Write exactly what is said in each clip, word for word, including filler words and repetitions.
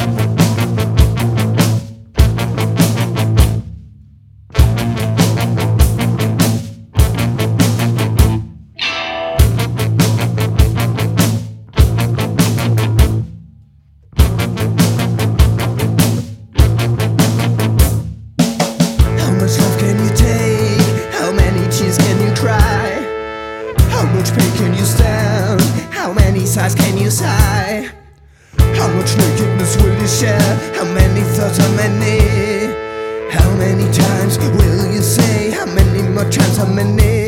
Can you stand? How many sighs can you sigh? How much nakedness will you share? How many thoughts, how many? How many times will you say? How many more times, how many?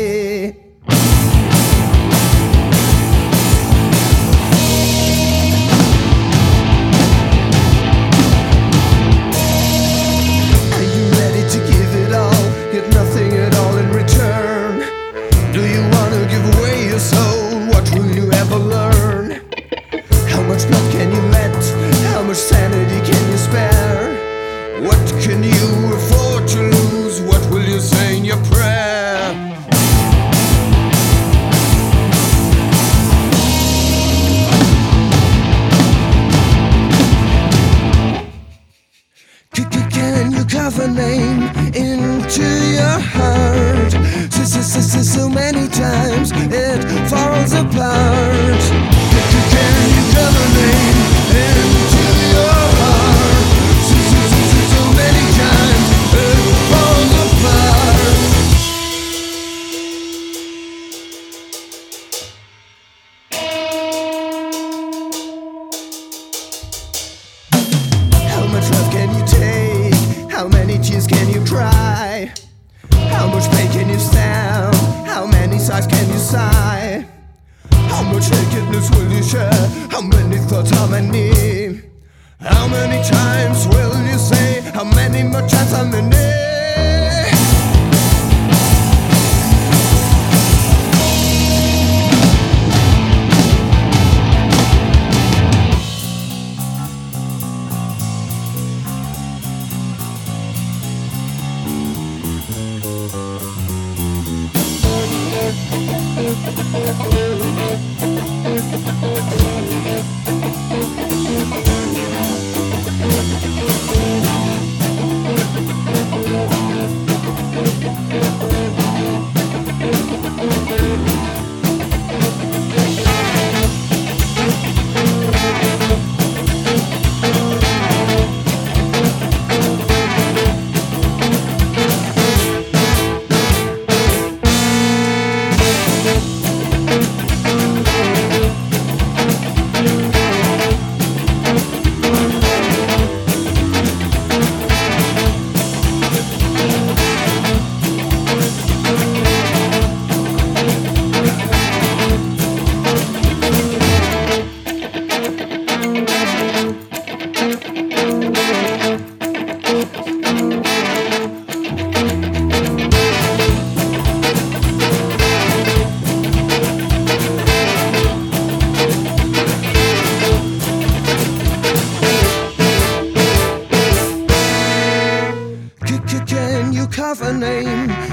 Are you ready to give it all, get nothing at all in return? Do you want to give away your soul? What will you ever learn? How much blood can you let? How much sanity can you spare? What can you afford to lose? What will you say in your prayer? Can you carve a name into your heart? So, so, so, so, so many times it falls apart. Can you carve a name into your heart? So, so, so, so, so many times it falls apart. How much love can you take? How many tears can you cry? How much pain can you stand? How many sighs can you sigh? How much nakedness will you share? How many thoughts, how many? How many times will you say? How many more times, how many? Can you carve a name